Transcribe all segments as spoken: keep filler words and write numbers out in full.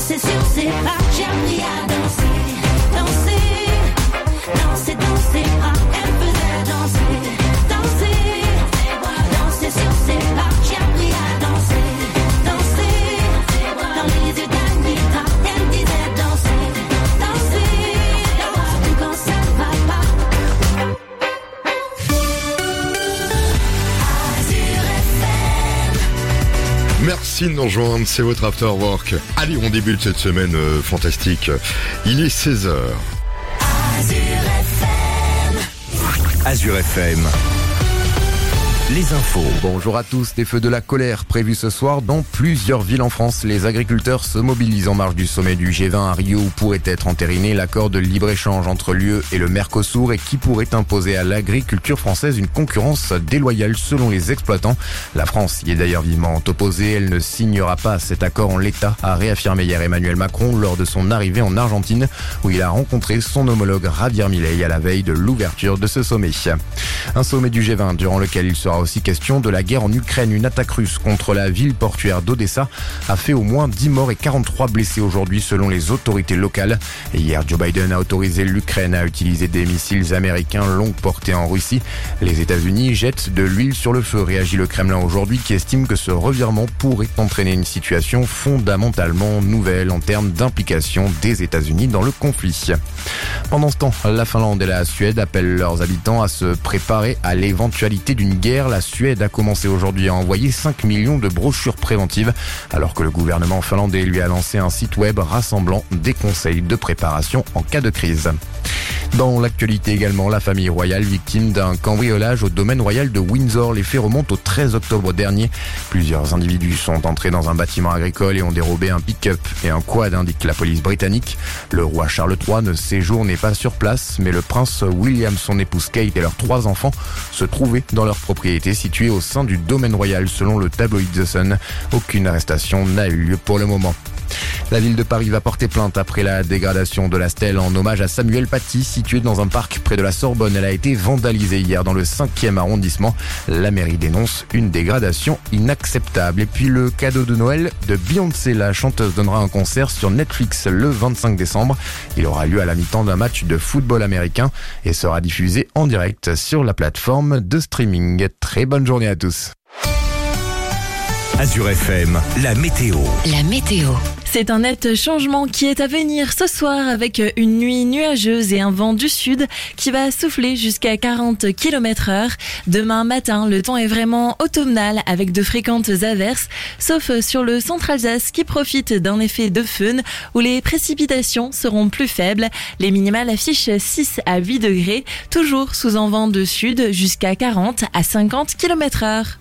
danser sur ses pas. J'ai appris à danser, danser, danser, danser. Ah, elle faisait danser, danser, danser sur ses pas. J'ai appris à danser, danser, dans les yeux d'Anita. Elle disait danser, danser, danser quand ça va pas. Azure F M. Merci de nous rejoindre, c'est votre After Work. Allez, on débute cette semaine euh, fantastique. Il est seize heures. Azure F M. Azure F M. Les infos. Bonjour à tous. Des feux de la colère prévus ce soir dans plusieurs villes en France. Les agriculteurs se mobilisent en marge du sommet du G vingt à Rio où pourrait être entériné l'accord de libre-échange entre l'U E et le Mercosur et qui pourrait imposer à l'agriculture française une concurrence déloyale selon les exploitants. La France y est d'ailleurs vivement opposée. Elle ne signera pas cet accord en l'état, a réaffirmé hier Emmanuel Macron lors de son arrivée en Argentine où il a rencontré son homologue Javier Milei à la veille de l'ouverture de ce sommet. Un sommet du G vingt durant lequel il sera aussi question de la guerre en Ukraine. Une attaque russe contre la ville portuaire d'Odessa a fait au moins dix morts et quarante-trois blessés aujourd'hui selon les autorités locales. Et hier, Joe Biden a autorisé l'Ukraine à utiliser des missiles américains longue portée en Russie. Les États-Unis jettent de l'huile sur le feu, réagit le Kremlin aujourd'hui qui estime que ce revirement pourrait entraîner une situation fondamentalement nouvelle en termes d'implication des États-Unis dans le conflit. Pendant ce temps, la Finlande et la Suède appellent leurs habitants à se préparer à l'éventualité d'une guerre. La Suède a commencé aujourd'hui à envoyer cinq millions de brochures préventives alors que le gouvernement finlandais lui a lancé un site web rassemblant des conseils de préparation en cas de crise. Dans l'actualité également, la famille royale victime d'un cambriolage au domaine royal de Windsor. Les faits remontent au treize octobre dernier. Plusieurs individus sont entrés dans un bâtiment agricole et ont dérobé un pick-up et un quad, indique la police britannique. Le roi Charles trois ne séjourne pas sur place, mais le prince William, son épouse Kate et leurs trois enfants se trouvaient dans leur propriété située au sein du domaine royal selon le tabloïd The Sun. Aucune arrestation n'a eu lieu pour le moment. La ville de Paris va porter plainte après la dégradation de la stèle en hommage à Samuel Paty, située dans un parc près de la Sorbonne. Elle a été vandalisée hier dans le cinquième arrondissement. La mairie dénonce une dégradation inacceptable. Et puis le cadeau de Noël de Beyoncé, la chanteuse donnera un concert sur Netflix le vingt-cinq décembre. Il aura lieu à la mi-temps d'un match de football américain et sera diffusé en direct sur la plateforme de streaming. Très bonne journée à tous. Azure F M, la météo. La météo. C'est un net changement qui est à venir ce soir avec une nuit nuageuse et un vent du sud qui va souffler jusqu'à quarante kilomètres heure. Demain matin, le temps est vraiment automnal avec de fréquentes averses, sauf sur le centre Alsace qui profite d'un effet de feune où les précipitations seront plus faibles. Les minimales affichent six à huit degrés, toujours sous un vent de sud jusqu'à quarante à cinquante kilomètres heure.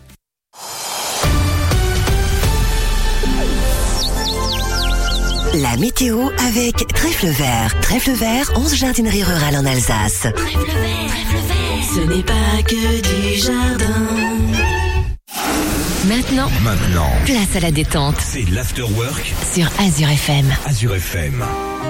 La météo avec Trèfle Vert. Trèfle Vert, onze jardineries rurales en Alsace. Trèfle vert, trèfle vert, Ce n'est pas que du jardin. Maintenant, Maintenant, place à la détente c'est l'afterwork sur Azure F M. Azure F M.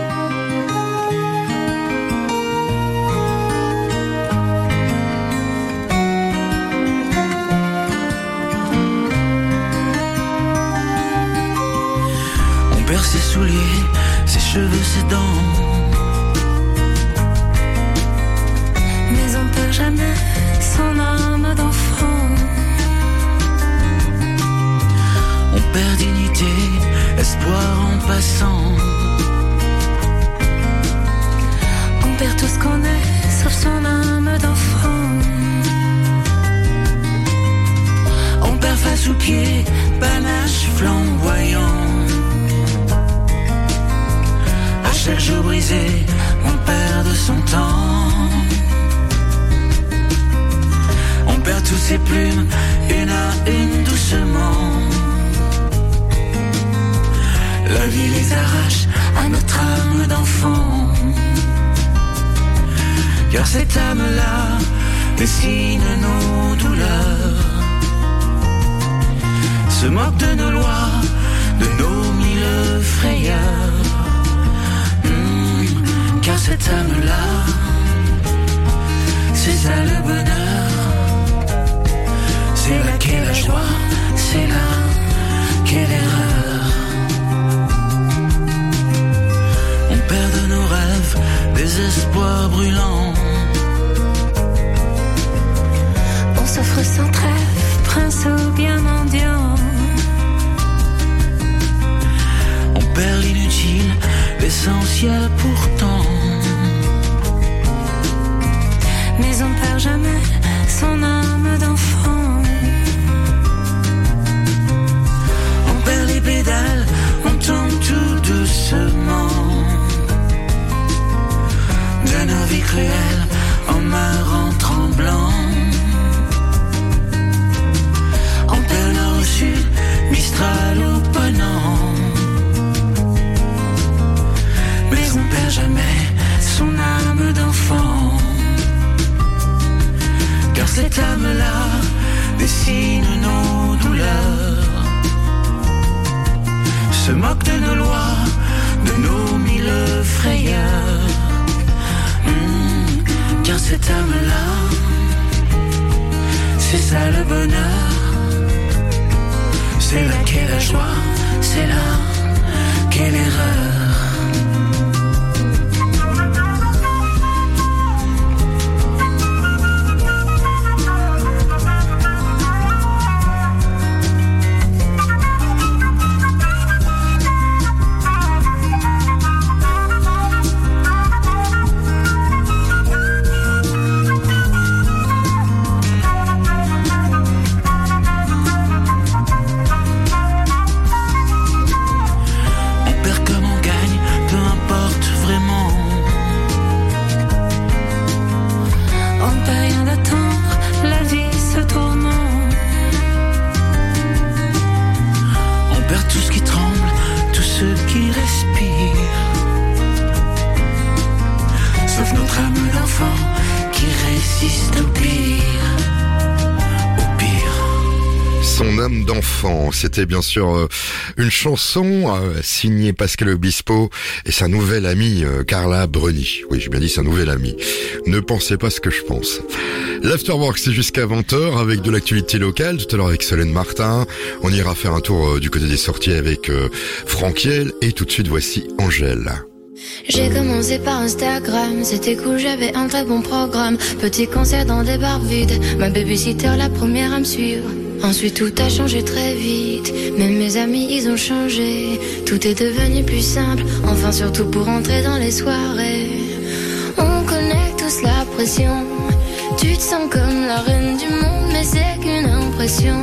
Perd ses souliers, ses cheveux, ses dents. mais on perd jamais son âme d'enfant. On perd dignité, espoir en passant. On perd tout ce qu'on est, sauf son âme d'enfant. On perd face aux pieds, panache flamboyant. À chaque jour brisé, on perd de son temps. On perd tous ses plumes, une à une doucement. La vie les arrache à notre âme d'enfant. Car cette âme-là dessine nos douleurs, se moque de nos lois, de nos mille frayeurs. Mmh, car cette âme-là, c'est ça le bonheur. C'est là qu'est la joie, c'est là qu'est l'erreur. espoirs brûlants. On s'offre sans trêve, prince ou bien mendiant. On perd l'inutile, l'essentiel pourtant. Mais on perd jamais son âme d'enfant. On perd les pédales, on tombe tout doucement. De nos vies cruelles, on meurt en tremblant. On perd nord au sud, Mistral ou Ponant. Mais on perd jamais son âme d'enfant. Car cette âme-là dessine nos douleurs, se moque de nos lois, de nos mille frayeurs. Mmh, car cette âme-là, c'est ça le bonheur. C'est là qu'est la joie, c'est là qu'est l'erreur. C'était bien sûr euh, une chanson euh, signée Pascal Obispo et sa nouvelle amie euh, Carla Bruni. Oui, j'ai bien dit sa nouvelle amie. Ne pensez pas ce que je pense. L'Afterwork, c'est jusqu'à vingt heures avec de l'actualité locale. Tout à l'heure avec Solène Martin. On ira faire un tour euh, du côté des sorties avec euh, Franck Hiel. Et tout de suite, voici Angèle. J'ai commencé par Instagram, c'était cool, j'avais un très bon programme. Petit concert dans des bars vides, ma babysitter la première à me suivre. Ensuite tout a changé très vite, même mes amis ils ont changé. Tout est devenu plus simple, enfin surtout pour entrer dans les soirées. On connaît tous la pression, tu te sens comme la reine du monde, mais c'est qu'une impression.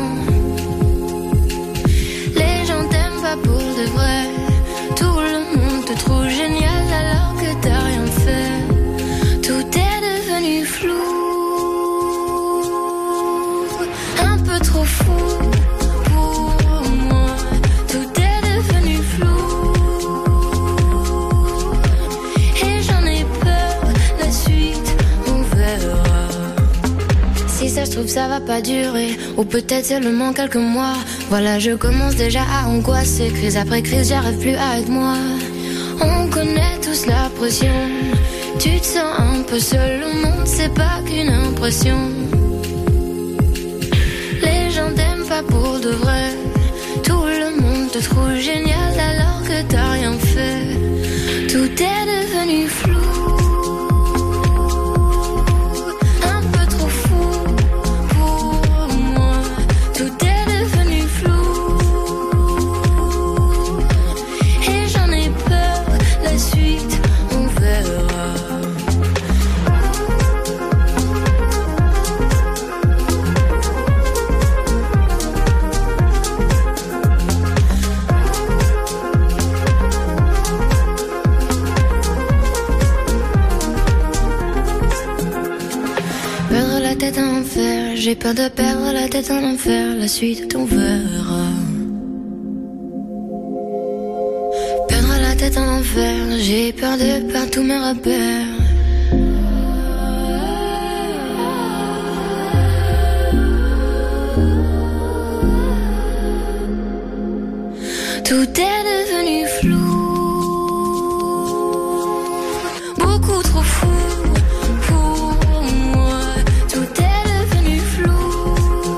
Les gens t'aiment pas pour de vrai, tout le monde te trouve génial alors que t'as rien fait. Tout est devenu flou, un peu trop fou pour moi. Tout est devenu flou et j'en ai peur, la suite on verra. Si ça se trouve ça va pas durer, ou peut-être seulement quelques mois. Voilà, je commence déjà à angoisser, crise après crise, j'arrive plus à être moi. On connaît tous la pression, tu te sens un peu seul au monde, c'est pas qu'une impression. Les gens t'aiment pas pour de vrai, tout le monde te trouve génial alors que t'as rien fait. Tout est devenu flou, un peu trop fou pour moi. Tout est devenu flou et j'en ai peur, la suite on verra. Perdre la tête en enfer, j'ai peur de perdre la tête en enfer, la suite on verra. Perdre la tête en enfer, j'ai peur de perdre tous mes repères. Tout est devenu flou, beaucoup trop fou pour moi. Tout est devenu flou,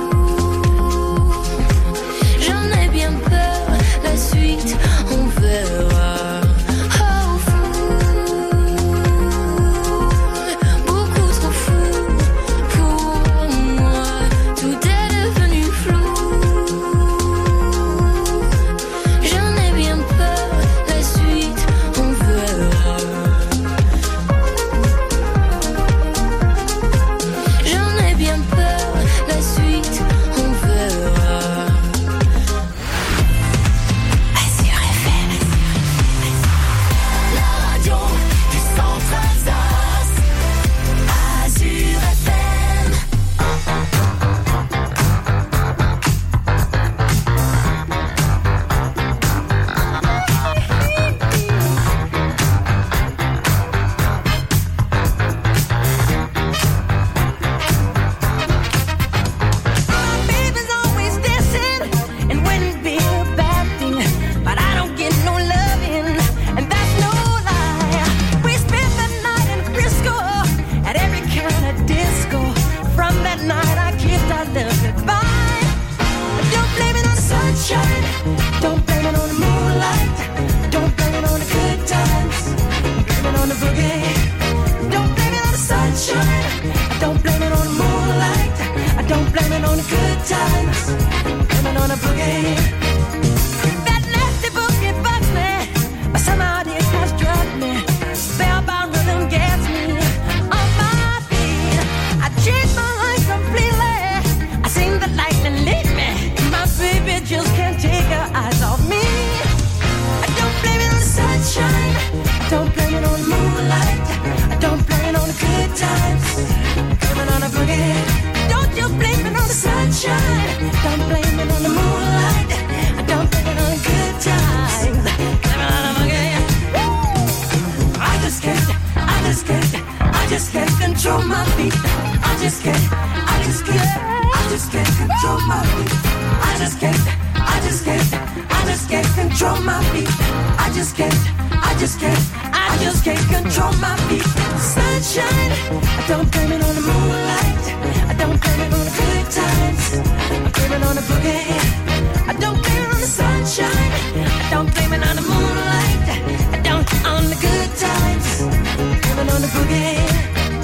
j'en ai bien peur, la suite on verra. Oh fou, beat. I just can't, I just can't, I just can't control my beat. I just can't, I just can't, I just can't control my beat. I just can't, I just can't, I just can't control my beat. Sunshine, I don't blame it on the moonlight. I don't blame it on the good times. I blame it on the boogie. I don't blame it on the sunshine. I don't blame it on the moonlight. I don't on the good times. I blame it on the boogie.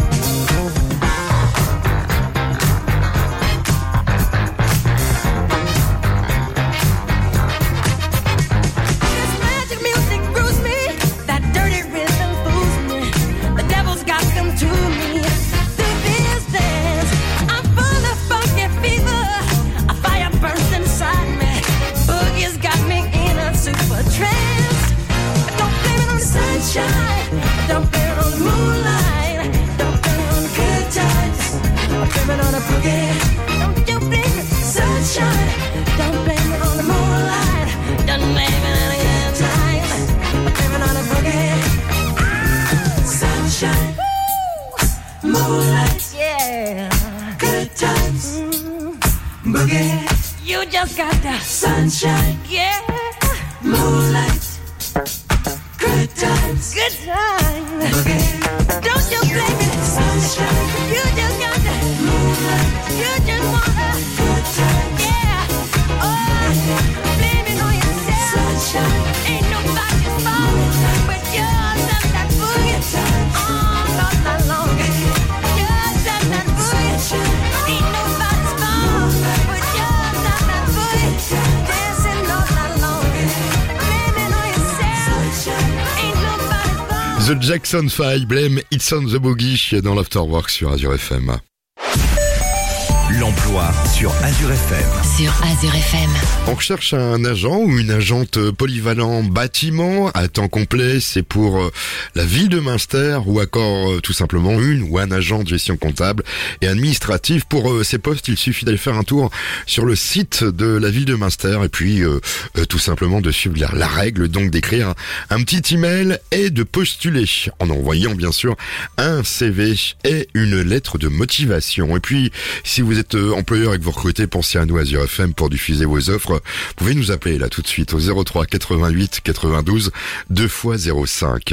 Don't blame it on the moonlight. Don't blame it on the good times. I blame it on the boogie. Don't you blame it, sunshine. Don't blame it on the moonlight. Don't blame it on the good times. I blame it on the boogie. Ah, sunshine, woo, moonlight, yeah, good times, mm, boogie. You just got the sunshine, yeah, moonlight. Good times, good times. Okay. Don't you blame it, sunshine. You just got the moonlight. You just want the good times. Yeah. Oh, blame it on yourself. Sunshine. Ain't nobody's fault but yours and that boogie. All of night long. Yours and that boogie. Ain't nobody's fault but yours and that boogie. Dancing all night long. Blame it on yourself. The Jackson five, Blame It's on the Boogie dans l'Afterwork sur Azure F M. L'emploi sur Azure F M. Sur Azure F M. On recherche un agent ou une agente polyvalent bâtiment à temps complet. C'est pour euh, la ville de Münster ou encore euh, tout simplement une ou un agent de gestion comptable et administrative. Pour euh, ces postes, il suffit d'aller faire un tour sur le site de la ville de Münster et puis euh, euh, tout simplement de suivre la, la règle, donc d'écrire un, un petit email et de postuler en envoyant bien sûr un C V et une lettre de motivation. Et puis, si vous êtes euh, employeur et que vous recrutez, pensez à nous Azure F M pour diffuser vos offres. Vous pouvez nous appeler là tout de suite au zéro trois quatre-vingt-huit quatre-vingt-douze deux fois zéro cinq.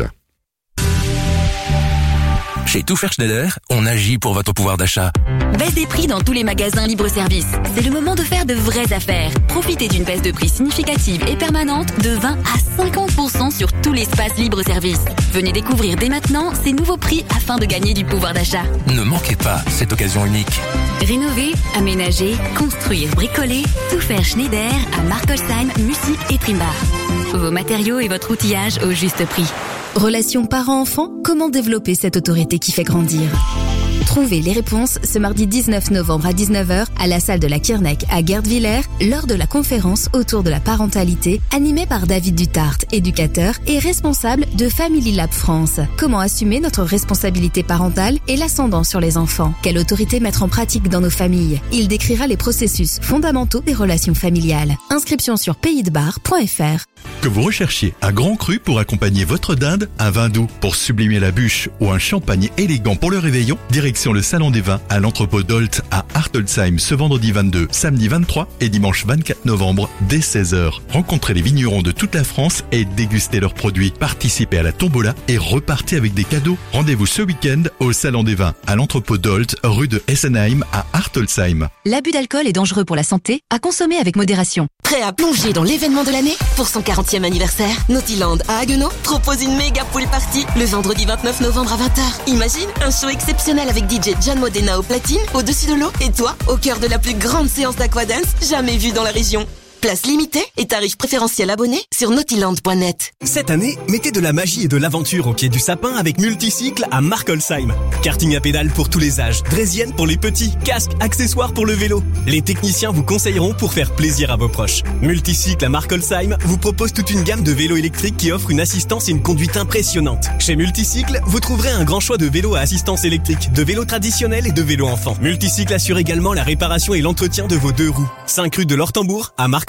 Chez Tout Faire Schneider, on agit pour votre pouvoir d'achat. Baisse des prix dans tous les magasins libre-service. C'est le moment de faire de vraies affaires. Profitez d'une baisse de prix significative et permanente de vingt à cinquante pour cent sur tout l'espace libre-service. Venez découvrir dès maintenant ces nouveaux prix afin de gagner du pouvoir d'achat. Ne manquez pas cette occasion unique. Rénover, aménager, construire, bricoler, Tout Faire Schneider à Markolsheim, Mussig et Trimbach. Vos matériaux et votre outillage au juste prix. Relation parent-enfant, comment développer cette autorité qui fait grandir ? Trouvez les réponses ce mardi dix-neuf novembre à dix-neuf heures à la salle de la Kirnek à Guerdwiller lors de la conférence autour de la parentalité animée par David Dutart, éducateur et responsable de Family Lab France. Comment assumer notre responsabilité parentale et l'ascendant sur les enfants ? Quelle autorité mettre en pratique dans nos familles ? Il décrira les processus fondamentaux des relations familiales. Inscription sur pays de bar point f r. Que vous recherchiez un grand cru pour accompagner votre dinde, un vin doux pour sublimer la bûche ou un champagne élégant pour le réveillon, direction le Salon des Vins à l'entrepôt Dolt à Hartelsheim ce vendredi vingt-deux, samedi vingt-trois et dimanche vingt-quatre novembre dès seize heures. Rencontrez les vignerons de toute la France et dégustez leurs produits. Participez à la tombola et repartez avec des cadeaux. Rendez-vous ce week-end au Salon des Vins à l'entrepôt Dolt, rue de Essenheim à Hartelsheim. L'abus d'alcool est dangereux pour la santé, à consommer avec modération. Prêt à plonger dans l'événement de l'année ? Pour son quarantième anniversaire, Nautiland à Haguenau propose une méga pool party le vendredi vingt-neuf novembre à vingt heures. Imagine un show exceptionnel avec D J John Modena au platine, au-dessus de l'eau, et toi, au cœur de la plus grande séance d'aquadance jamais vue dans la région. Place limitée et tarif préférentiel abonné sur nautiland point net. Cette année, mettez de la magie et de l'aventure au pied du sapin avec Multicycle à Markolsheim. Karting à pédales pour tous les âges, draisienne pour les petits, casques, accessoires pour le vélo. Les techniciens vous conseilleront pour faire plaisir à vos proches. Multicycle à Markolsheim vous propose toute une gamme de vélos électriques qui offrent une assistance et une conduite impressionnante. Chez Multicycle, vous trouverez un grand choix de vélos à assistance électrique, de vélos traditionnels et de vélos enfants. Multicycle assure également la réparation et l'entretien de vos deux roues. cinq rue de l'Hortembourg à Markolsheim.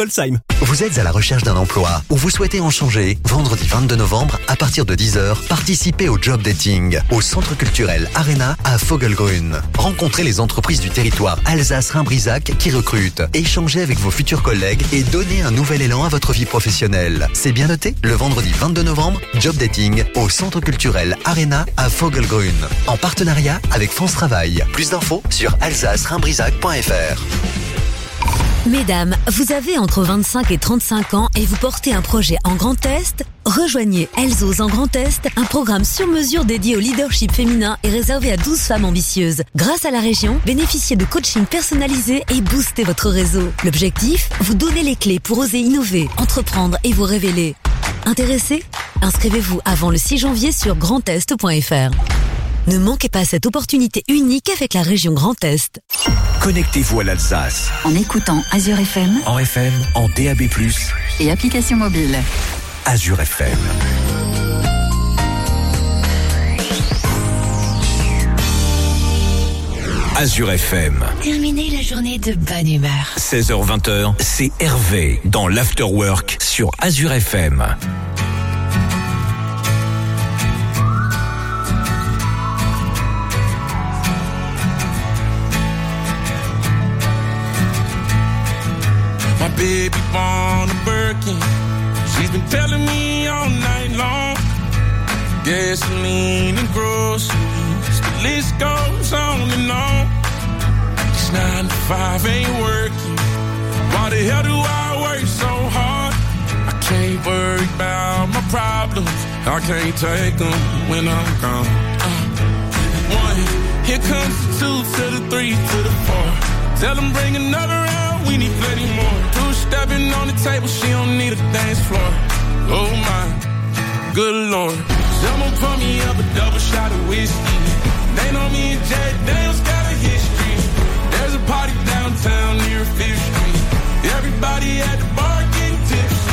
Markolsheim. Vous êtes à la recherche d'un emploi ou vous souhaitez en changer? Vendredi vingt-deux novembre, à partir de dix heures, participez au job dating au Centre culturel Arena à Vogelgrün. Rencontrez les entreprises du territoire Alsace-Rhin-Brisac qui recrutent. Échangez avec vos futurs collègues et donnez un nouvel élan à votre vie professionnelle. C'est bien noté? Le vendredi vingt-deux novembre, job dating au Centre culturel Arena à Vogelgrün. En partenariat avec France Travail. Plus d'infos sur alsace rhin brisac point f r. Mesdames, vous avez entre vingt-cinq et trente-cinq ans et vous portez un projet en Grand Est? Rejoignez Elles osent en Grand Est, un programme sur mesure dédié au leadership féminin et réservé à douze femmes ambitieuses. Grâce à la région, bénéficiez de coaching personnalisé et boostez votre réseau. L'objectif, vous donner les clés pour oser innover, entreprendre et vous révéler. Intéressés? Inscrivez-vous avant le six janvier sur grand est point f r. Ne manquez pas cette opportunité unique avec la région Grand Est. Connectez-vous à l'Alsace. En écoutant Azure F M. En F M, en D A B plus. Et application mobile. Azure F M. Azure F M. Terminez la journée de bonne humeur. seize heures vingt, c'est Hervé dans l'Afterwork sur Azure F M. My baby born a Birkin. She's been telling me all night long. Gasoline and groceries, the list goes on and on. This nine to five ain't working. Why the hell do I work so hard? I can't worry about my problems. I can't take them when I'm gone. Uh, one, here comes the two to the three to the four. Tell them bring another round, we need plenty more. Two stepping on the table, she don't need a dance floor. Oh my, good lord. Someone pour me up a double shot of whiskey. They know me and Jack Daniels got a history. There's a party downtown near Fifth Street. Everybody at the bar getting tipsy.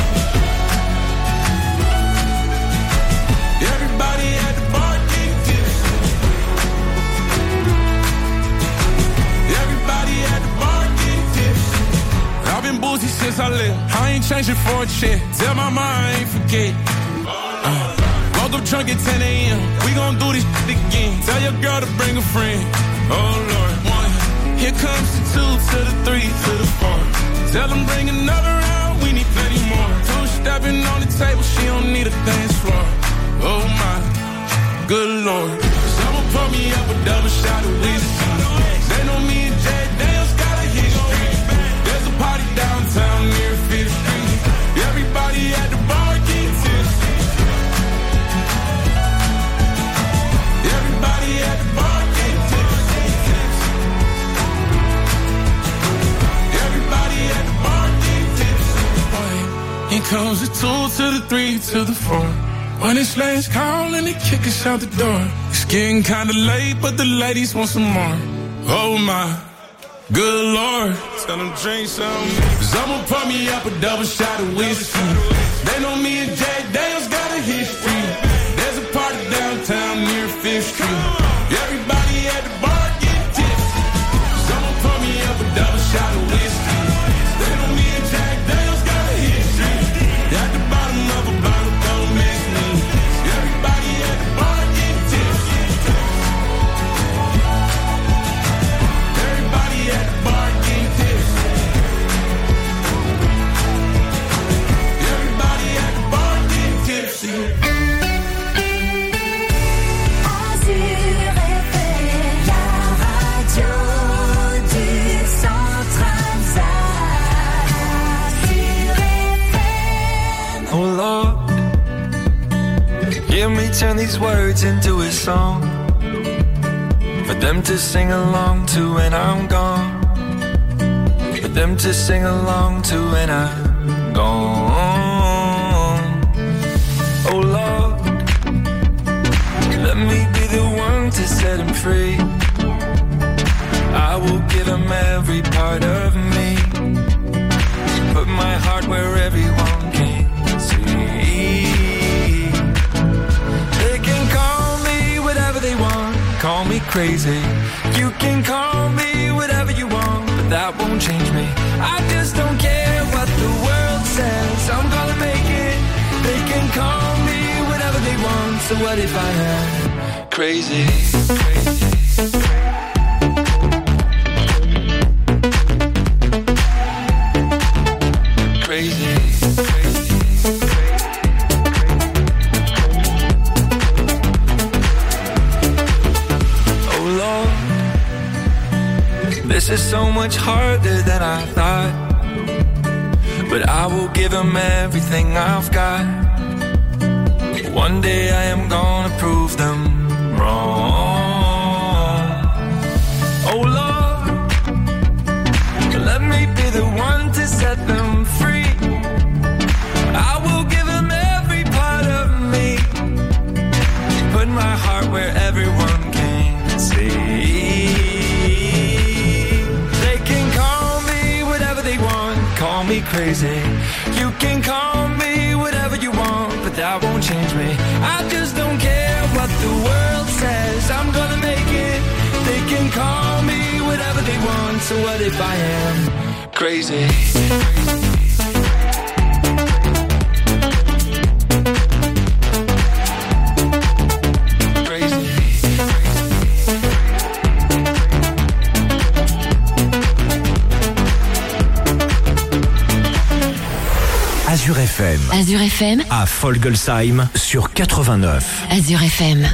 Everybody at the bar getting tipsy. Everybody at the bar getting tipsy. I've been boozy since I left. I ain't changing for a check. Tell my mind I ain't forget. Uh. Woke up drunk at ten a.m. We gon' do this shit again. Tell your girl to bring a friend. Oh Lord, one. Here comes the two to the three to the four. Tell them bring another round. We need plenty more. Two stepping on the table. She don't need a dance floor. Oh my, good lord. Someone pour me up a double shot of whiskey. They know me and Jack Daniels got a history. There's a party downtown near Fifth Street. Everybody at the bar getting tipsy. Everybody at the bar getting tipsy. Everybody at the bar getting tipsy. Here comes the two to the three to the four. When it's last call and they kick us out the door. It's getting kinda late, but the ladies want some more. Oh my, good lord. Tell them drink some. Someone pour me up a double shot of whiskey. They know me and Jack Daniels got a history. There's a party downtown near Fifth Street. Everybody at the bar getting tipsy. Someone pour me up a double shot of whiskey. They know me and Jack Daniels got a history. At the bottom of a bottle, don't miss me. Everybody at the bar getting tipsy. Everybody at the bar getting tipsy. Everybody at the bar getting tipsy. Oh Lord, hear me turn these words into a song for them to sing along to when I'm gone, for them to sing along to when I'm gone. Oh Lord, let me be the one to set him free. I will give him every part of me, put my heart where everyone can. They can call me whatever they want, call me crazy. You can call me whatever you want, but that won't change me. I just don't care what the world says I'm gonna make it. They can call me whatever they want. So what if I am crazy? Crazy. Crazy. This is so much harder than I thought, but I will give them everything I've got. One day I am gonna prove them wrong. Oh Lord, let me be the one to set them free. I will give them every part of me, put my heart where everyone can see. Call me crazy, you can call me whatever you want, but that won't change me. I just don't care what the world says, I'm gonna make it. They can call me whatever they want, so what if I am crazy? Azure F M. Azure F M. À Folgelsheim sur quatre-vingt-neuf. Azure F M.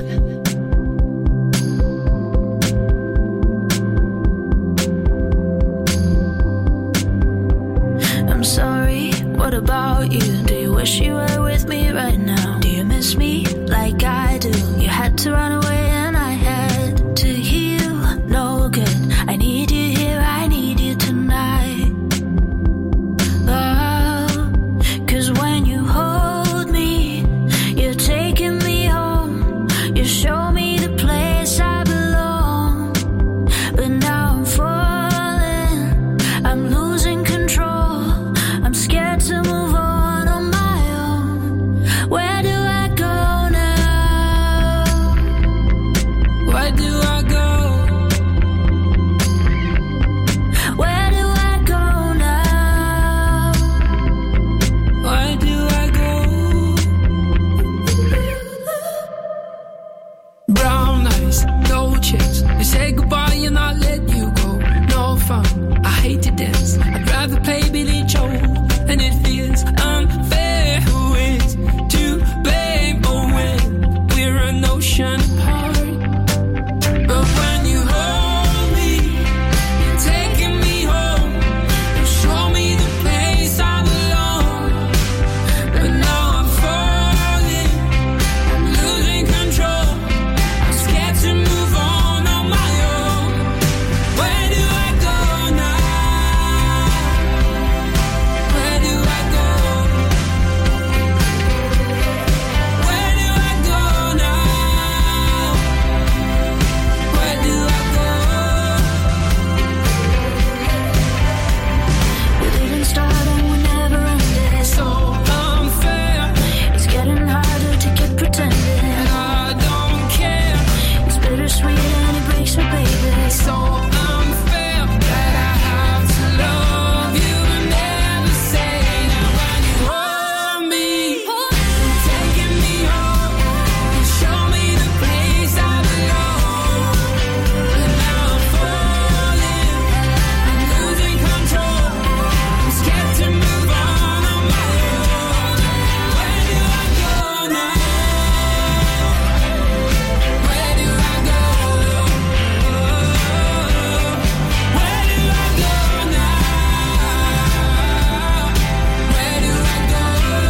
I'm sorry, what about you? Do you wish you were with me right now? Do you miss me like I do? You had to run away and I had to heal. No good, I need you here, I need you tonight. Oh, 'cause when you hold me, you're taking me home. You show me the place I belong. But now I'm falling, I'm losing control. I'm scared to move on on my own. Where do I go now? Where do I go? Where do I go now? Where do I go? Brown eyes, no chicks. You say goodbye and I let you go. No fun, I hate to dance. I'd rather play Billy Joel. And it feels unfair. Who is to blame? Oh, when we're an ocean apart. But when you hold me, you're taking me home. You show me the place I belong. But now I'm falling, I'm losing control. I'm scared to move on on my own. Where do I go now? Where do I go? Where do I go now? Where do I go? We didn't start and we never ended. So unfair. It's getting harder to keep pretending. And I don't care. It's bittersweet and it breaks me, baby. It's so unfair that I have to love you and never say. Now when you hold me, you're taking me home. You show me the place I belong. And now I'm falling, I'm losing control. I'm scared to move on on my own. Where do I go now? Where do I go? Where do I go now? Where do I go?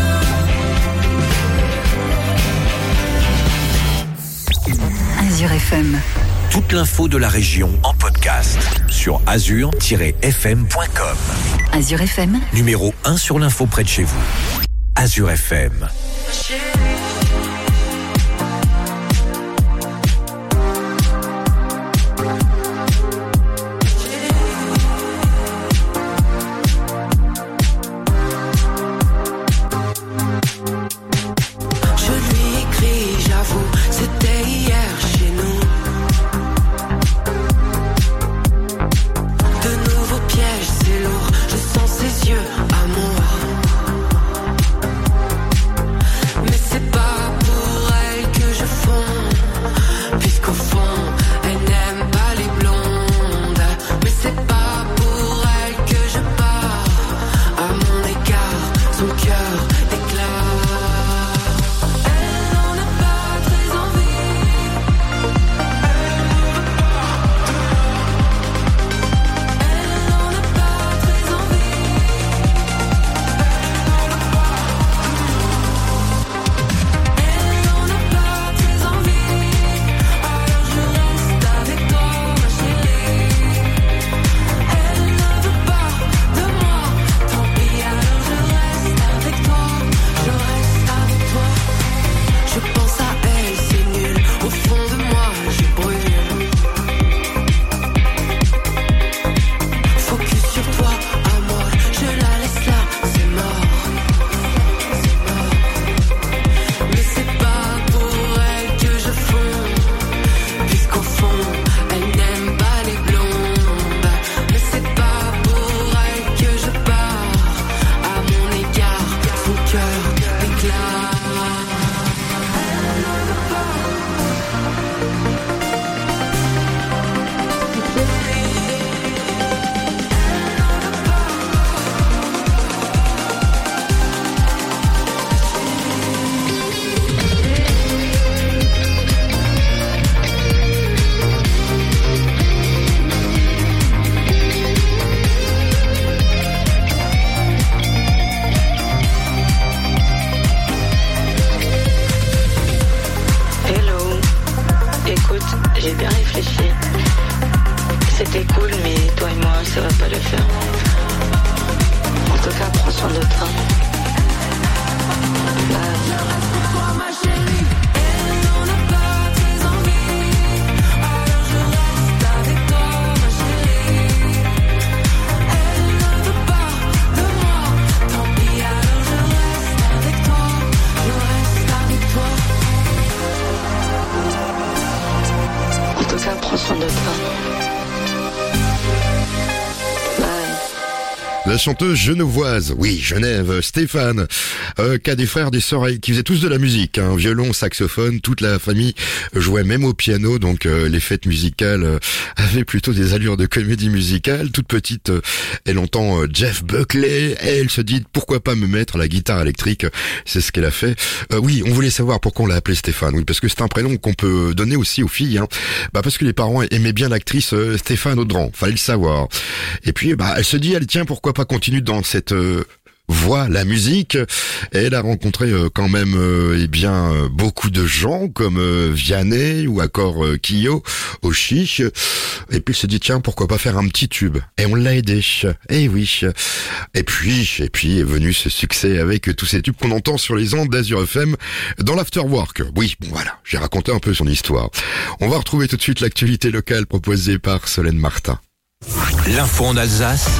Azure F M. Toute l'info de la région en podcast sur azure tiret f m point com. Azure F M. Numéro un sur l'info près de chez vous. Azure F M. Je lui écris, j'avoue, c'était hier chez nous. De nouveaux pièges, c'est lourd. Je sens ses yeux, amour. prendre de pas. La chanteuse genevoise, oui, Genève, Stéphane, euh, qui a des frères, des sœurs, qui faisaient tous de la musique, hein, violon, saxophone, toute la famille jouait même au piano, donc euh, les fêtes musicales euh, avaient plutôt des allures de comédie musicale. Toute petite, euh, elle entend euh, Jeff Buckley, et elle se dit pourquoi pas me mettre à la guitare électrique, c'est ce qu'elle a fait. Euh, oui, on voulait savoir pourquoi on l'a appelée Stéphane, oui, parce que c'est un prénom qu'on peut donner aussi aux filles, hein, bah parce que les parents aimaient bien l'actrice euh, Stéphane Audran, fallait le savoir. Et puis, bah, elle se dit, elle tient pourquoi pas continue dans cette euh, voie, la musique. Et elle a rencontré euh, quand même euh, eh bien euh, beaucoup de gens comme euh, Vianney ou encore euh, Kyo, Oshi. Et puis elle se dit tiens pourquoi pas faire un petit tube. Et on l'a aidé. Et oui. Et puis et puis est venu ce succès avec tous ces tubes qu'on entend sur les ondes d'Azur F M dans l'Afterwork. Oui, bon voilà, j'ai raconté un peu son histoire. On va retrouver tout de suite l'actualité locale proposée par Solène Martin. L'info en Alsace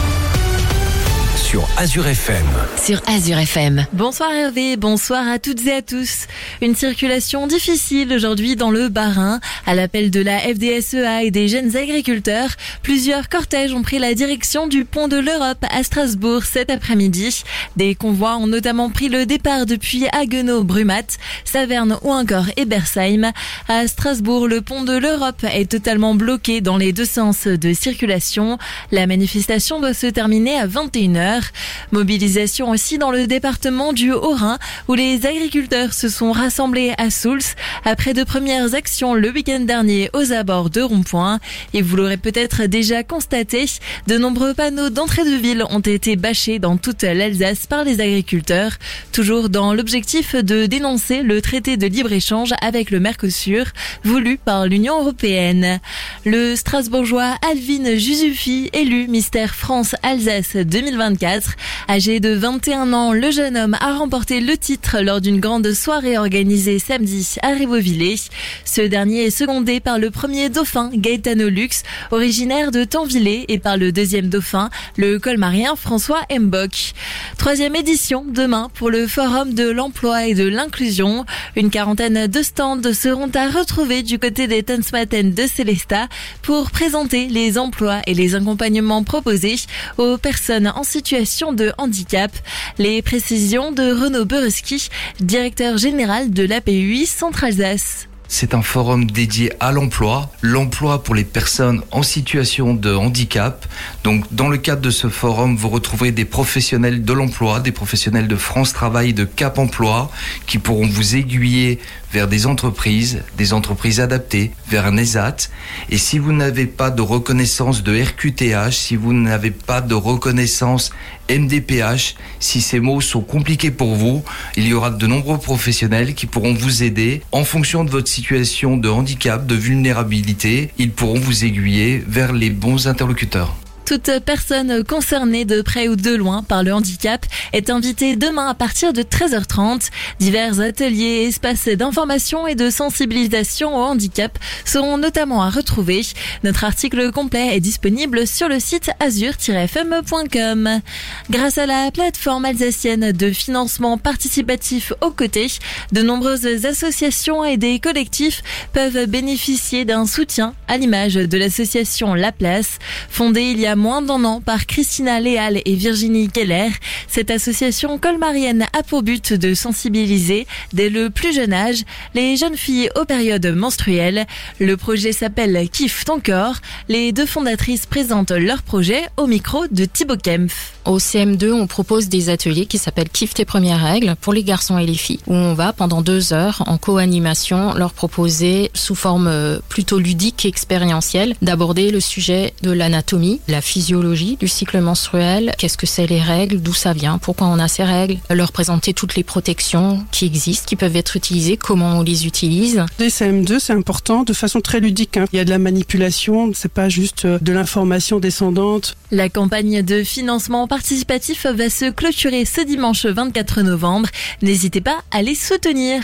sur Azur F M. Sur Azur F M. Bonsoir Hervé, bonsoir à toutes et à tous. Une circulation difficile aujourd'hui dans le Bas-Rhin. À l'appel de la F D S E A et des jeunes agriculteurs, plusieurs cortèges ont pris la direction du pont de l'Europe à Strasbourg cet après-midi. Des convois ont notamment pris le départ depuis Haguenau, Brumath, Saverne ou encore Ebersheim. À Strasbourg, le pont de l'Europe est totalement bloqué dans les deux sens de circulation. La manifestation doit se terminer à vingt et une heures. Mobilisation aussi dans le département du Haut-Rhin où les agriculteurs se sont rassemblés à Souls après de premières actions le week-end dernier aux abords de ronds-points. Et vous l'aurez peut-être déjà constaté, de nombreux panneaux d'entrée de ville ont été bâchés dans toute l'Alsace par les agriculteurs, toujours dans l'objectif de dénoncer le traité de libre-échange avec le Mercosur voulu par l'Union européenne. Le Strasbourgeois Alvin Jusufi, élu Mister France-Alsace deux mille vingt-quatre. Âgé de vingt et un ans, le jeune homme a remporté le titre lors d'une grande soirée organisée samedi à Révaux-Villers. Ce dernier est secondé par le premier dauphin, Gaetano Lux, originaire de Tanvillers, et par le deuxième dauphin, le colmarien François Mbok. Troisième édition demain pour le Forum de l'emploi et de l'inclusion. Une quarantaine de stands seront à retrouver du côté des Tanzmatten de Célestat pour présenter les emplois et les accompagnements proposés aux personnes en situation de handicap. Les précisions de Renaud Bereski, directeur général de l'A P U I Centre-Alsace. C'est un forum dédié à l'emploi, l'emploi pour les personnes en situation de handicap. Donc, dans le cadre de ce forum, vous retrouverez des professionnels de l'emploi, des professionnels de France Travail, de Cap Emploi, qui pourront vous aiguiller vers des entreprises, des entreprises adaptées, vers un ESAT. Et si vous n'avez pas de reconnaissance de R Q T H, si vous n'avez pas de reconnaissance M D P H, si ces mots sont compliqués pour vous, il y aura de nombreux professionnels qui pourront vous aider en fonction de votre situation de handicap, de vulnérabilité. Ils pourront vous aiguiller vers les bons interlocuteurs. Toute personne concernée de près ou de loin par le handicap est invitée demain à partir de treize heures trente. Divers ateliers et espaces d'information et de sensibilisation au handicap seront notamment à retrouver. Notre article complet est disponible sur le site azur tiret f m point com. Grâce à la plateforme alsacienne de financement participatif aux côtés, de nombreuses associations et des collectifs peuvent bénéficier d'un soutien à l'image de l'association La Place, fondée il y a moins d'un an par Christina Léal et Virginie Keller. Cette association colmarienne a pour but de sensibiliser dès le plus jeune âge les jeunes filles aux périodes menstruelles. Le projet s'appelle Kiffe ton corps. Les deux fondatrices présentent leur projet au micro de Thibaut Kempf. Au C M deux, on propose des ateliers qui s'appellent Kiffe tes premières règles pour les garçons et les filles, où on va pendant deux heures en co-animation leur proposer sous forme plutôt ludique et expérientielle d'aborder le sujet de l'anatomie, la physiologie du cycle menstruel, qu'est-ce que c'est les règles, d'où ça vient, pourquoi on a ces règles, leur présenter toutes les protections qui existent, qui peuvent être utilisées, comment on les utilise. Les C M deux, c'est important de façon très ludique, hein. Il y a de la manipulation, c'est pas juste de l'information descendante. La campagne de financement participatif va se clôturer ce dimanche vingt-quatre novembre. N'hésitez pas à les soutenir.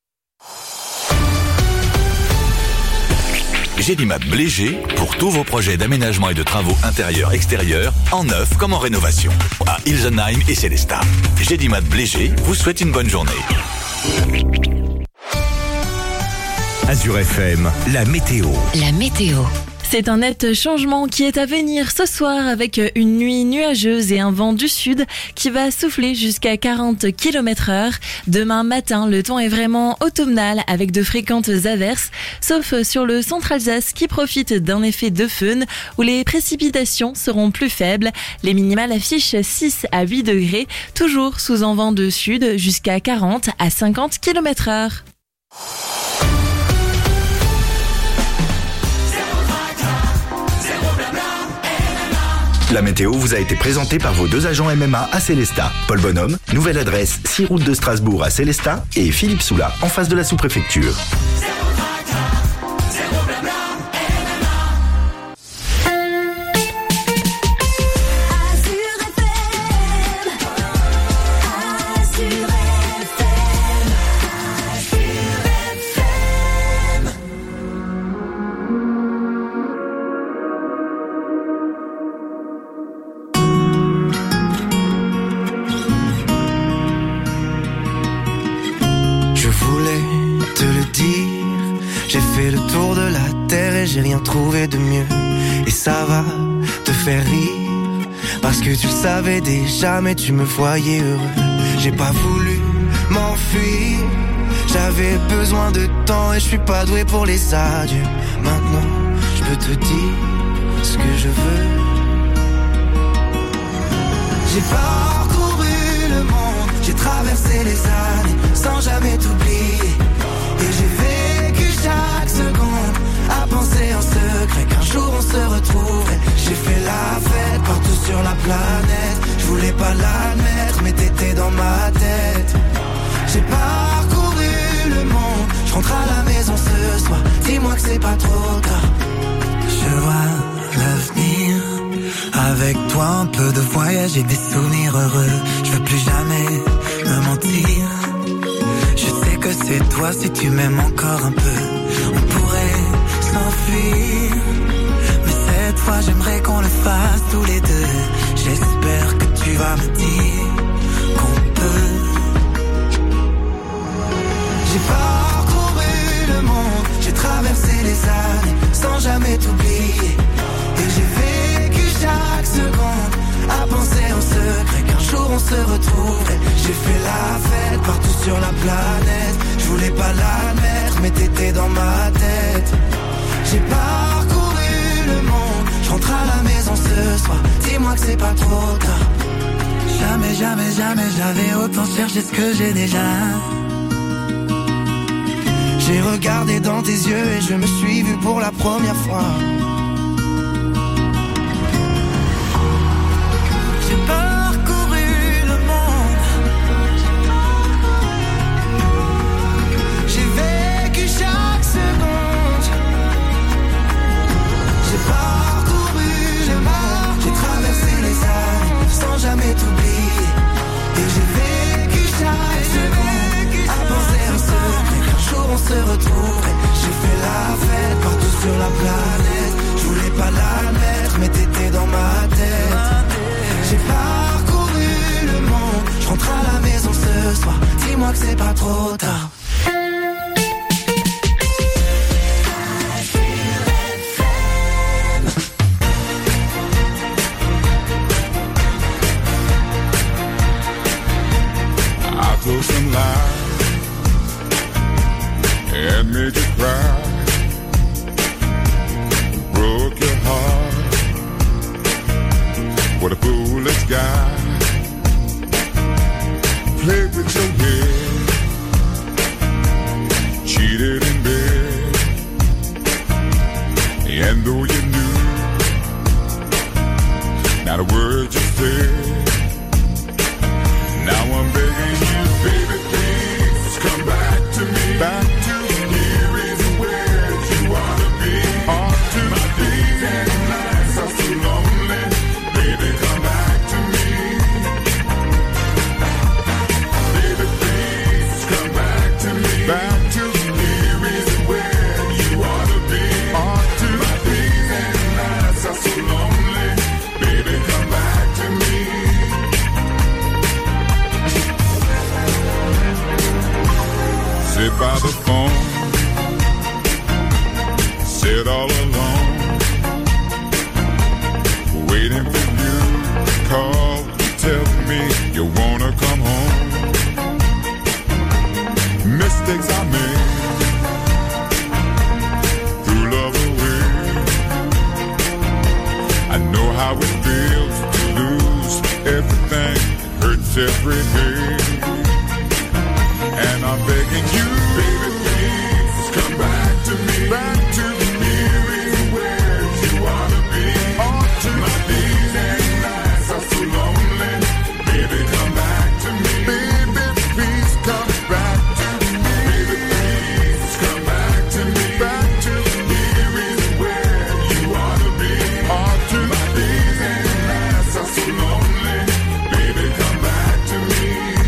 Gédimat Blégé pour tous vos projets d'aménagement et de travaux intérieurs, extérieurs, en neuf comme en rénovation. À Ilsenheim et Célestat. Gédimat Blégé vous souhaite une bonne journée. Azur F M, la météo. La météo. C'est un net changement qui est à venir ce soir avec une nuit nuageuse et un vent du sud qui va souffler jusqu'à quarante kilomètres heure. Demain matin, le temps est vraiment automnal avec de fréquentes averses, sauf sur le centre Alsace qui profite d'un effet de feune où les précipitations seront plus faibles. Les minimales affichent six à huit degrés, toujours sous un vent de sud jusqu'à quarante à cinquante kilomètres heure. La météo vous a été présentée par vos deux agents M M A à Célestat. Paul Bonhomme, nouvelle adresse, six route de Strasbourg à Célestat, et Philippe Soula, en face de la sous-préfecture. J'ai rien trouvé de mieux et ça va te faire rire parce que tu le savais déjà mais tu me voyais heureux. J'ai pas voulu m'enfuir, j'avais besoin de temps et je suis pas doué pour les adieux. Maintenant je peux te dire ce que je veux. J'ai parcouru le monde, j'ai traversé les années sans jamais t'oublier et j'ai vécu chaque seconde à penser en secret qu'un jour on se retrouverait. J'ai fait la fête partout sur la planète. Je voulais pas l'admettre mais t'étais dans ma tête. J'ai parcouru le monde, je rentre à la maison ce soir. Dis-moi que c'est pas trop tard. Je vois l'avenir avec toi, un peu de voyage et des souvenirs heureux. Je veux plus jamais me mentir. Je sais que c'est toi si tu m'aimes encore un peu. On pourrait s'enfuir, mais cette fois j'aimerais qu'on le fasse tous les deux. J'espère que tu vas me dire qu'on peut. J'ai parcouru le monde, j'ai traversé les années sans jamais t'oublier et j'ai vécu chaque seconde à penser en secret qu'un jour on se retrouverait. J'ai fait la fête partout sur la planète. Je voulais pas l'admettre mais t'étais dans ma tête. J'ai parcouru le monde, je rentre à la maison ce soir. Dis-moi que c'est pas trop tard. Jamais, jamais, jamais j'avais autant cherché ce que j'ai déjà. J'ai regardé dans tes yeux et je me suis vu pour la première fois. J'ai parcouru le monde, j'ai vécu chaque seconde. J'ai parcouru le monde, j'ai traversé les années sans jamais t'oublier et j'ai vécu chaque seconde à penser en secret qu'un jour on se retrouverait. J'ai fait la fête partout sur la planète. Je voulais pas l'admettre mais t'étais dans ma tête. J'ai parcouru le monde, je rentre à la maison ce soir. Dis-moi que c'est pas trop tard. I told some lies and made you cry, broke your heart. What a foolish guy. Played with your head, cheated in bed, and though you knew not a word you said, now I'm begging you, baby, please come back to me. Back to me. Here is where you ought to be. Ought to my days and nights are so lonely. Baby, come back to me. Baby, please. nights every day. And I'm begging you, baby, please come back to me. Back to me, is where you ought to be. Ought to my days and nights are so lonely. Baby, come back to me. Baby, please come back to me. Baby, please come back to me. Back to me is where you ought to be. Ought to my days and nights are so lonely. Baby, come back to me.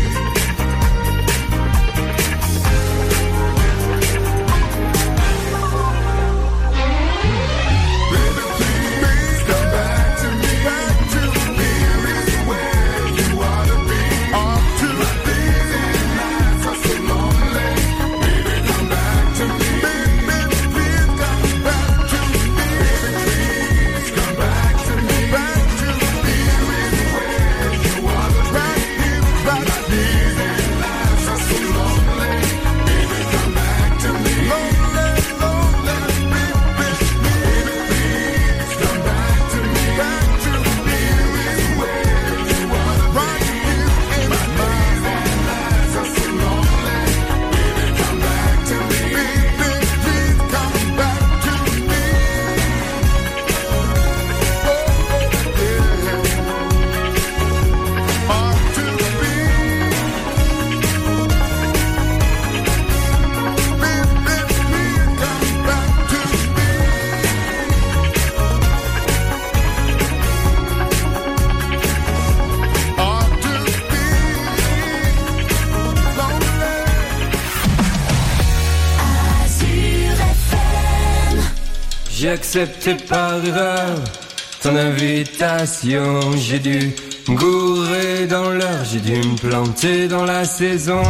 J'ai accepté par erreur ton invitation. J'ai dû me gourer dans l'heure, j'ai dû me planter dans la saison.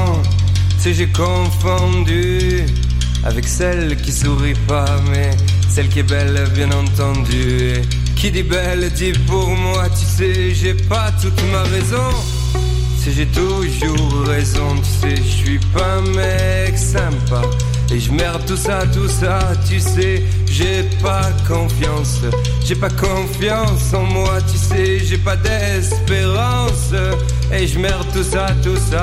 Si j'ai confondu avec celle qui sourit pas, mais celle qui est belle bien entendu. Et qui dit belle dit pour moi, tu sais, j'ai pas toute ma raison. Si j'ai toujours raison, tu sais, je suis pas un mec sympa. Et je merde tout ça, tout ça, tu sais, j'ai pas confiance. J'ai pas confiance en moi, tu sais, j'ai pas d'espérance. Et je merde tout ça, tout ça.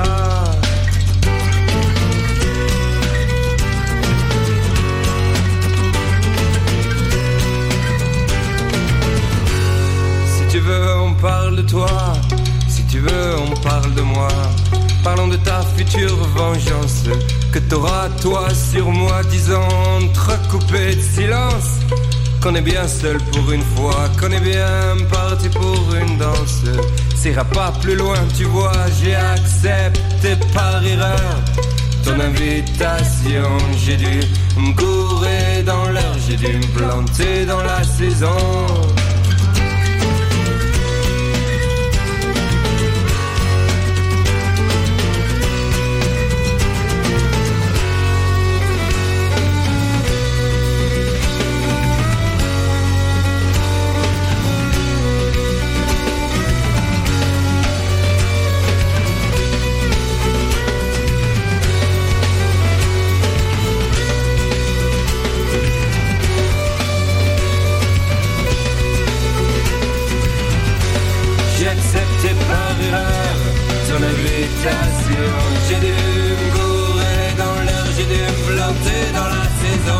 Si tu veux, on parle de toi. Si tu veux, on parle de moi. Parlons de ta future vengeance que t'auras toi sur moi, disant entrecoupé de silence qu'on est bien seul pour une fois, qu'on est bien parti pour une danse. Ça ira pas plus loin, tu vois, j'ai accepté par erreur ton invitation. J'ai dû me gourer dans l'heure, j'ai dû me planter dans la saison. J'ai dû me gourer dans l'heure, j'ai dû me planter dans la saison.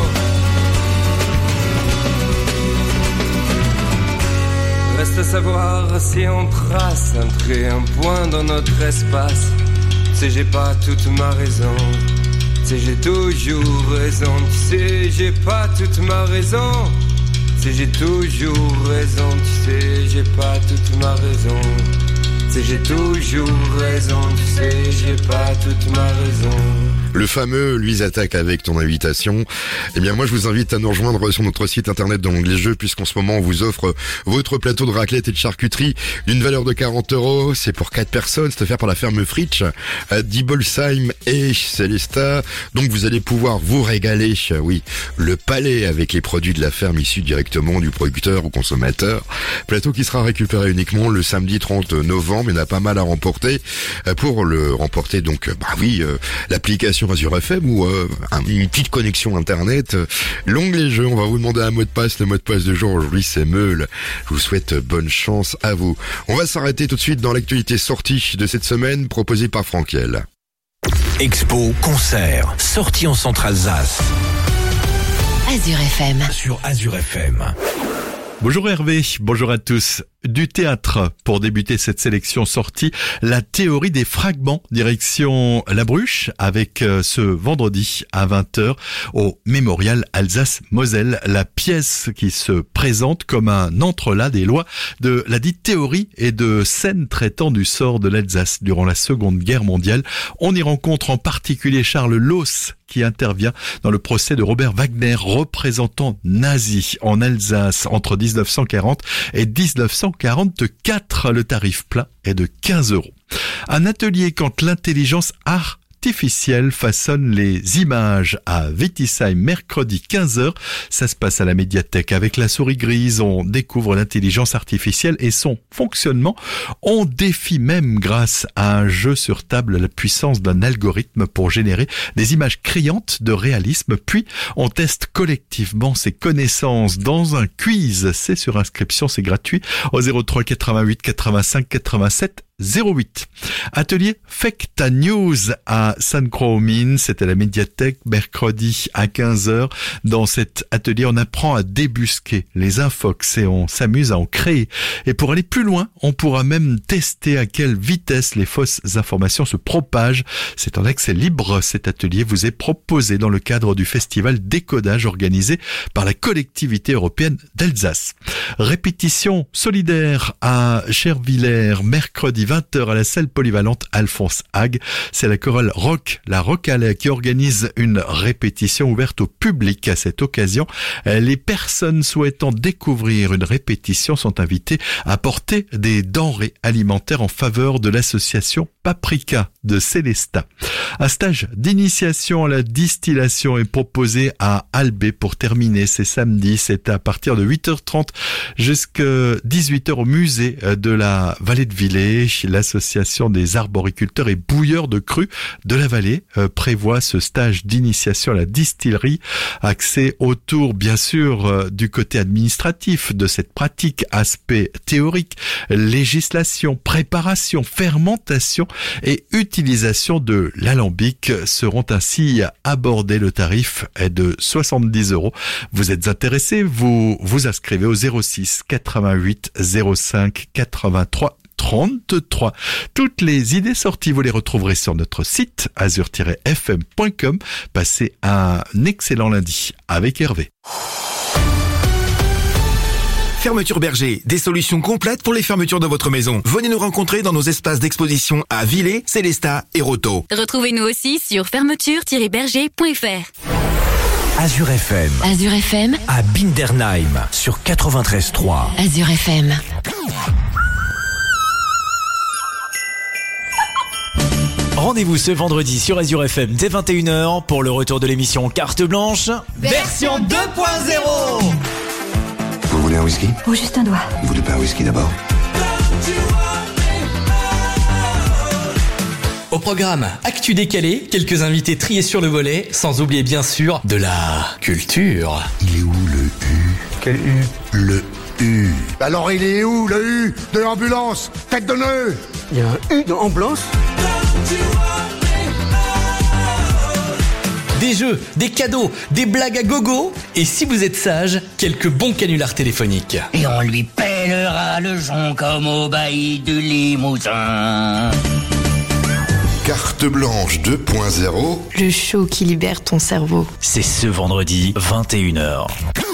Reste à savoir si on trace un trait, un point dans notre espace. Tu sais, j'ai pas toute ma raison. Tu sais, j'ai toujours raison. Tu sais, j'ai pas toute ma raison. Tu sais, j'ai toujours raison. Tu sais, j'ai pas toute ma raison. J'ai toujours raison, tu sais, j'ai pas toute ma raison. Le fameux Louise Attaque avec ton invitation. Eh bien, moi, je vous invite à nous rejoindre sur notre site internet dans l'onglet Jeux, puisqu'en ce moment, on vous offre votre plateau de raclette et de charcuterie d'une valeur de quarante euros. C'est pour quatre personnes. C'est offert par la ferme Fritsch à Dibolsheim et Célesta. Donc, vous allez pouvoir vous régaler. Oui, le palais avec les produits de la ferme issus directement du producteur au consommateur. Plateau qui sera récupéré uniquement le samedi trente novembre. mais il y en a pas mal à remporter. Euh, pour le remporter, donc, bah oui, euh, l'application Azure F M ou euh, un, une petite connexion internet. Euh, L'onglet jeu, on va vous demander un mot de passe. Le mot de passe du jour aujourd'hui, c'est Meule. Je vous souhaite bonne chance à vous. On va s'arrêter tout de suite dans l'actualité sortie de cette semaine proposée par Frankiel. Expo, concert, sortie en Centre-Alsace. Azure F M. Sur Azure F M. Bonjour Hervé, bonjour à tous. Du théâtre, pour débuter cette sélection sortie, la théorie des fragments, direction La Bruche, avec euh, ce vendredi à vingt heures au Mémorial Alsace-Moselle, la pièce qui se présente comme un entrelac des lois de la dite théorie et de scènes traitant du sort de l'Alsace durant la Seconde Guerre mondiale. On y rencontre en particulier Charles Loos, qui intervient dans le procès de Robert Wagner, représentant nazi en Alsace entre dix-neuf cent quarante et dix-neuf cent quarante-quatre. Le tarif plat est de quinze euros. Un atelier quand l'intelligence artificielle façonne les images à Wittisheim, mercredi quinze heures. Ça se passe à la médiathèque. Avec la souris grise, on découvre l'intelligence artificielle et son fonctionnement. On défie même, grâce à un jeu sur table, la puissance d'un algorithme pour générer des images criantes de réalisme. Puis, on teste collectivement ses connaissances dans un quiz. C'est sur inscription, c'est gratuit au zéro trois quatre-vingt-huit quatre-vingt-cinq quatre-vingt-sept zéro huit. Atelier Fake Ta News à Sainte-Croix-aux-Mines, c'est à la médiathèque, mercredi à quinze heures. Dans cet atelier, on apprend à débusquer les infox et on s'amuse à en créer. Et pour aller plus loin, on pourra même tester à quelle vitesse les fausses informations se propagent. C'est en accès libre. Cet atelier vous est proposé dans le cadre du festival Décodage organisé par la collectivité européenne d'Alsace. Répétition solidaire à Chervillers, mercredi vingt heures à la salle polyvalente Alphonse Hague. C'est la chorale Rock, la Rocale, qui organise une répétition ouverte au public. À cette occasion, les personnes souhaitant découvrir une répétition sont invitées à porter des denrées alimentaires en faveur de l'association Paprika de Célestat. Un stage d'initiation à la distillation est proposé à Albé pour terminer. C'est samedi, c'est à partir de huit heures trente jusqu'à dix-huit heures au musée de la Vallée de Villers. L'association des arboriculteurs et bouilleurs de cru de la vallée euh, prévoit ce stage d'initiation à la distillerie, axé autour bien sûr euh, du côté administratif de cette pratique, aspect théorique, législation, préparation, fermentation et utilisation de l'alambic seront ainsi abordés. Le tarif est de soixante-dix euros. Vous êtes intéressé, vous vous inscrivez au zéro six quatre-vingt-huit zéro cinq quatre-vingt-trois trente-trois. Toutes les idées sorties, vous les retrouverez sur notre site azure tiret f m point com. Passez un excellent lundi avec Hervé. Fermeture Berger, des solutions complètes pour les fermetures de votre maison. Venez nous rencontrer dans nos espaces d'exposition à Villers, Célestat et Roto. Retrouvez-nous aussi sur fermeture tiret berger point f r. Azure F M. Azure F M. À Bindernheim, sur quatre-vingt-treize trois. Azure F M. Rendez-vous ce vendredi sur Azure F M dès vingt et une heures pour le retour de l'émission Carte Blanche, version deux point zéro. Vous voulez un whisky? Ou juste un doigt. Vous voulez pas un whisky d'abord? Au programme Actu décalé, quelques invités triés sur le volet, sans oublier bien sûr de la culture. Il est où le U? Quel U? Le U. Alors il est où le U de l'ambulance? Tête de nœud. Il y a un U dans ambulance? Des jeux, des cadeaux, des blagues à gogo, et si vous êtes sage, quelques bons canulars téléphoniques. Et on lui pèlera le jonc comme au bailli du Limousin. Carte blanche deux point zéro. Le show qui libère ton cerveau. C'est ce vendredi, vingt et une heures.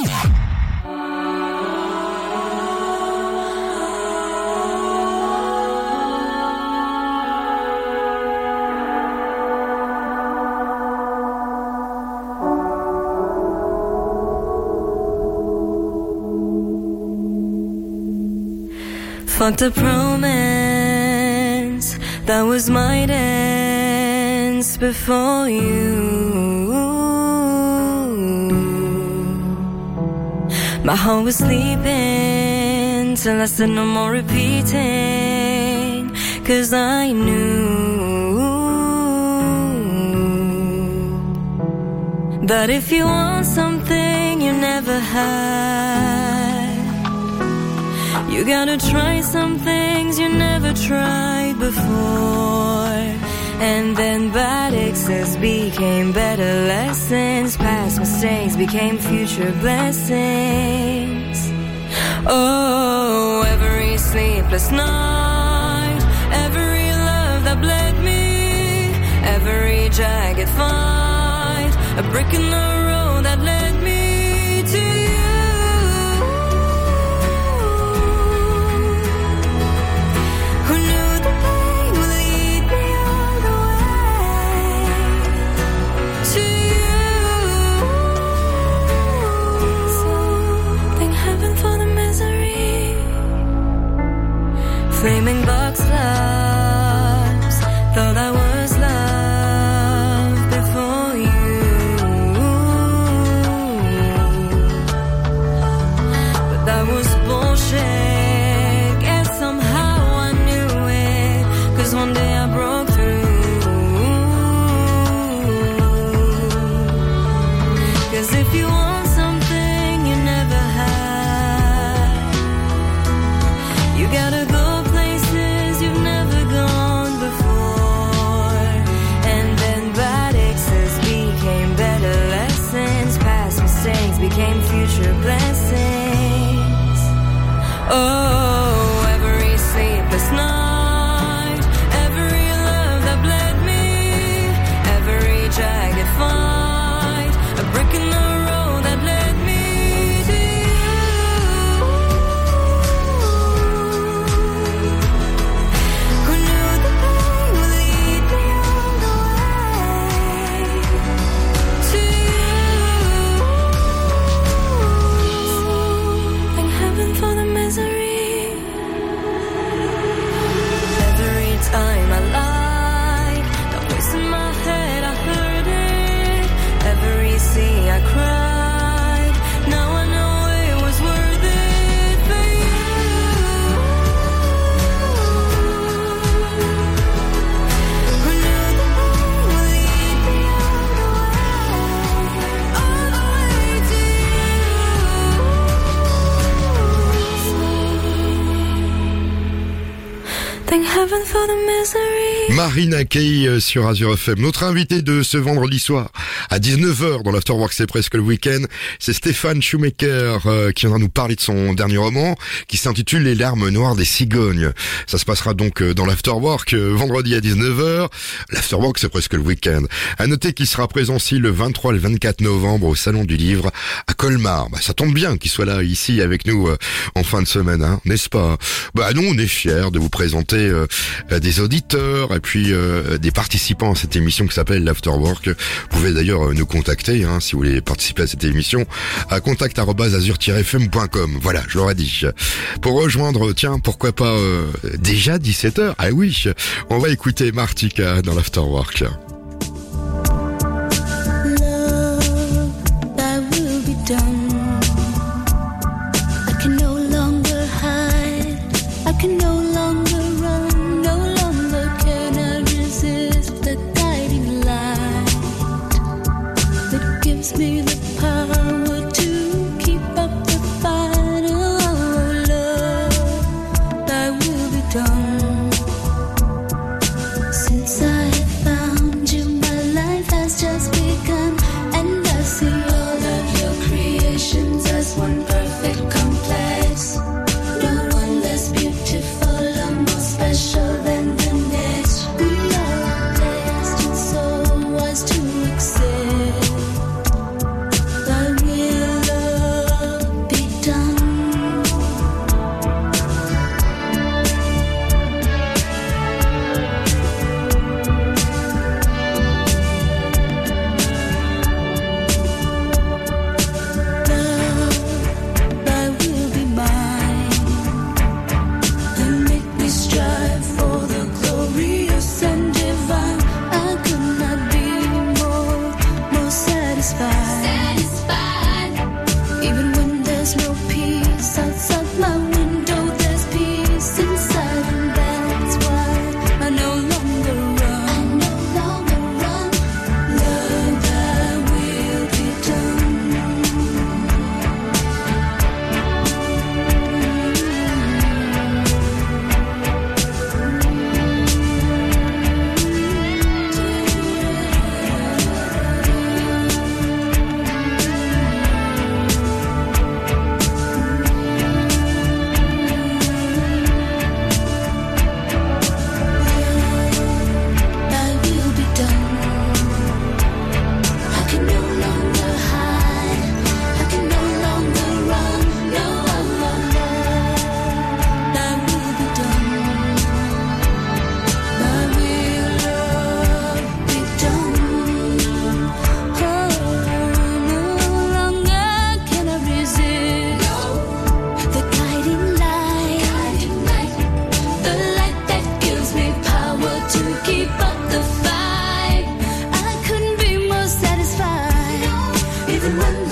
Fucked a romance that was my dance before you. My heart was sleeping till I said no more repeating. 'cause I knew that if you want something you never had, you gotta try some things you never tried before. And then bad exes became better lessons, past mistakes became future blessings. Oh, every sleepless night, every love that bled me, every jagged fight, a brick in the road that led me to you. Who knew the pain would lead me all the way to you? So thank heaven for the misery. Flaming box loves, thought I was loved before you. But that was bullshit. Guess somehow I knew it, 'cause one day I broke through. 'Cause if you want something you never had, you gotta go places you've never gone before. And then bad exes became better lessons, past mistakes became future blessings. Oh, every sleepless night, every love that bled me, every jagged fight, a brick in the road that led me to you. Who knew the pain would lead me all the way to you? Thank heaven for the misery. Every time I lied, the voice in my head, I heard it. Every sea I cried, now I know it was worth it for you. Who knew the pain would lead me all the way, all the way to you. Thank heaven for the misery. Marina Kaye sur Azure F M. Notre invité de ce vendredi soir à dix-neuf heures dans l'Afterwork, c'est presque le week-end, c'est Stéphane Shoemaker euh, qui viendra nous parler de son dernier roman qui s'intitule Les larmes noires des cigognes. Ça se passera donc euh, dans l'Afterwork euh, vendredi à dix-neuf heures. L'Afterwork, c'est presque le week-end. À noter qu'il sera présent aussi le vingt-trois et le vingt-quatre novembre au Salon du Livre à Colmar. Bah, ça tombe bien qu'il soit là ici avec nous euh, en fin de semaine, hein, n'est-ce pas? Bah nous, on est fiers de vous présenter euh, des auditeurs et puis euh, des participants à cette émission qui s'appelle l'Afterwork. Vous pouvez d'ailleurs euh, nous contacter hein, si vous voulez participer à cette émission à contact arobase azure tiret f m point com. Voilà, je l'aurais dit. Pour rejoindre, tiens, pourquoi pas euh, déjà dix-sept heures. Ah oui, on va écouter Martika dans l'Afterwork. That will be done. I can no longer hide. I can no longer run. No longer can I resist the guiding light that gives me the power to keep up the fight. Oh, love, that will be done. Since I found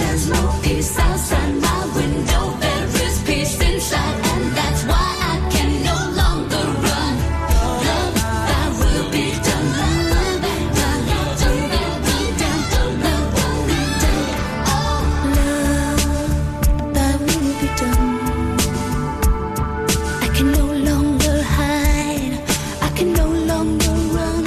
there's no peace outside my window. There is peace inside, and that's why I can no longer run. Love, thy will be done. Love, thy will be done. Love will be done. Oh, love, thy will be done. I can no longer hide. I can no longer run.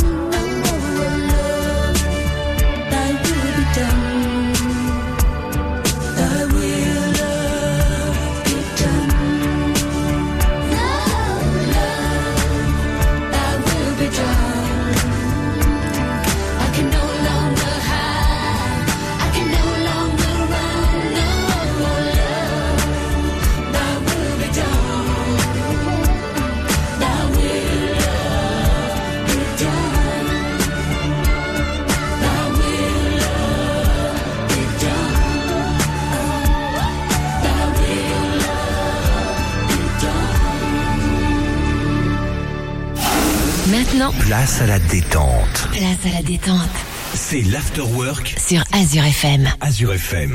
Maintenant, place à la détente. Place à la détente. C'est l'Afterwork sur Azure F M. Azure F M.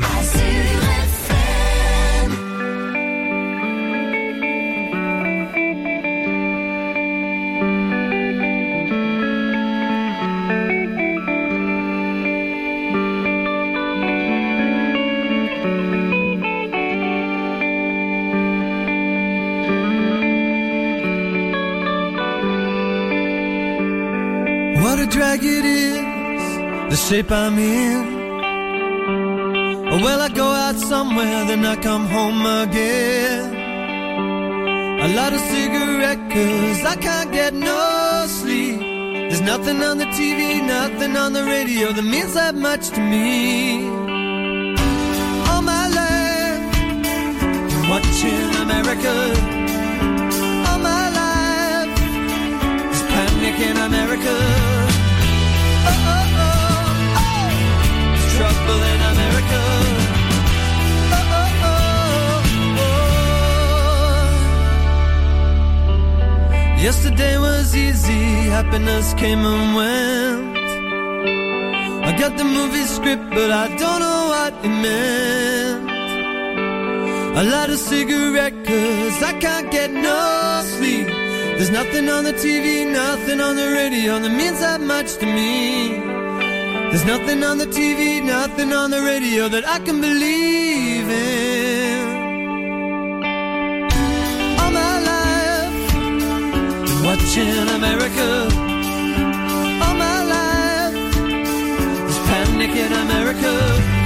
What a drag it is, the shape I'm in. Well, I go out somewhere, then I come home again. A lot of cigarette, cause I can't get no sleep. There's nothing on the T V, nothing on the radio that means that much to me. All my life, watching America. All my life, there's panic in America. Trouble in America. Oh, oh, oh, oh. Yesterday was easy, happiness came and went. I got the movie script, but I don't know what it meant. A lot of cigarette, cause I can't get no sleep. There's nothing on the T V, nothing on the radio that means that much to me. There's nothing on the T V, nothing on the radio that I can believe in. All my life, been watching America. All my life, there's panic in America.